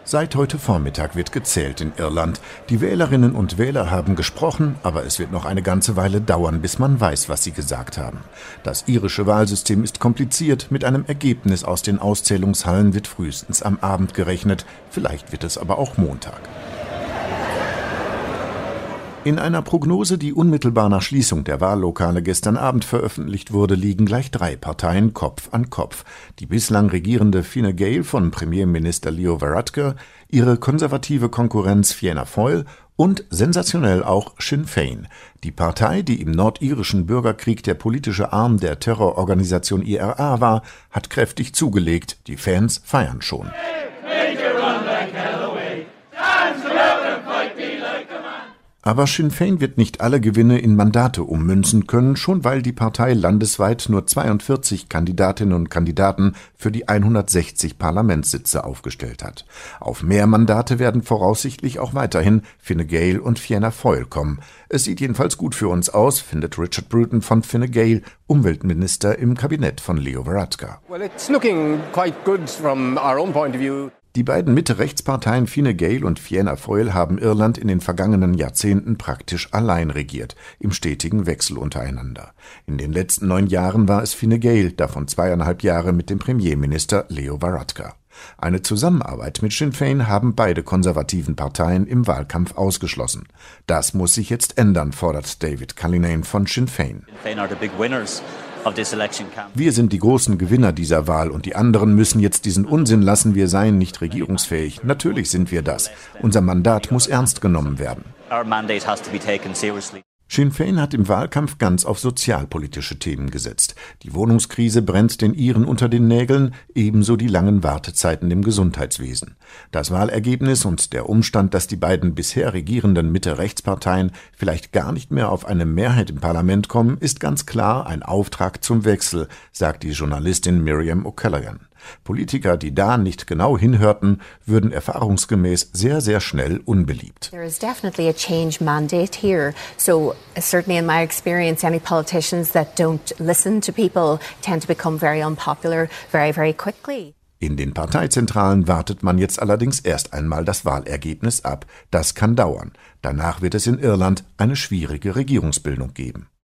Seit heute Vormittag wird gezählt in Irland. Die Wählerinnen und Wähler haben gesprochen, aber es wird noch eine ganze Weile dauern, bis man weiß, was sie gesagt haben. Das irische Wahlsystem ist kompliziert. Mit einem Ergebnis aus den Auszählungshallen wird frühestens am Abend gerechnet. Vielleicht wird es aber auch Montag. In einer Prognose, die unmittelbar nach Schließung der Wahllokale gestern Abend veröffentlicht wurde, liegen gleich 3 Parteien Kopf an Kopf. Die bislang regierende Fine Gael von Premierminister Leo Varadkar, ihre konservative Konkurrenz Fianna Fáil und sensationell auch Sinn Féin. Die Partei, die im nordirischen Bürgerkrieg der politische Arm der Terrororganisation IRA war, hat kräftig zugelegt. Die Fans feiern schon. Aber Sinn Féin wird nicht alle Gewinne in Mandate ummünzen können, schon weil die Partei landesweit nur 42 Kandidatinnen und Kandidaten für die 160 Parlamentssitze aufgestellt hat. Auf mehr Mandate werden voraussichtlich auch weiterhin Fine Gael und Fianna Fáil kommen. Es sieht jedenfalls gut für uns aus, findet Richard Bruton von Fine Gael, Umweltminister im Kabinett von Leo Varadkar. Well, it's looking quite good from our own point of view. Die beiden Mitte-Rechts-Parteien Fine Gael und Fianna Fáil haben Irland in den vergangenen Jahrzehnten praktisch allein regiert, im stetigen Wechsel untereinander. In den letzten 9 Jahren war es Fine Gael, davon 2,5 Jahre mit dem Premierminister Leo Varadkar. Eine Zusammenarbeit mit Sinn Féin haben beide konservativen Parteien im Wahlkampf ausgeschlossen. Das muss sich jetzt ändern, fordert David Cullinane von Sinn Féin. Wir sind die großen Gewinner dieser Wahl und die anderen müssen jetzt diesen Unsinn lassen, wir seien nicht regierungsfähig. Natürlich sind wir das. Unser Mandat muss ernst genommen werden. Sinn Féin hat im Wahlkampf ganz auf sozialpolitische Themen gesetzt. Die Wohnungskrise brennt den Iren unter den Nägeln, ebenso die langen Wartezeiten im Gesundheitswesen. Das Wahlergebnis und der Umstand, dass die beiden bisher regierenden Mitte-Rechts-Parteien vielleicht gar nicht mehr auf eine Mehrheit im Parlament kommen, ist ganz klar ein Auftrag zum Wechsel, sagt die Journalistin Miriam O'Callaghan. Politiker, die da nicht genau hinhörten, würden erfahrungsgemäß sehr, sehr schnell unbeliebt. There is definitely a change mandate here. So certainly in my experience, any politicians that don't listen to people tend to become very unpopular very, very quickly. In den Parteizentralen wartet man jetzt allerdings erst einmal das Wahlergebnis ab. Das kann dauern. Danach wird es in Irland eine schwierige Regierungsbildung geben.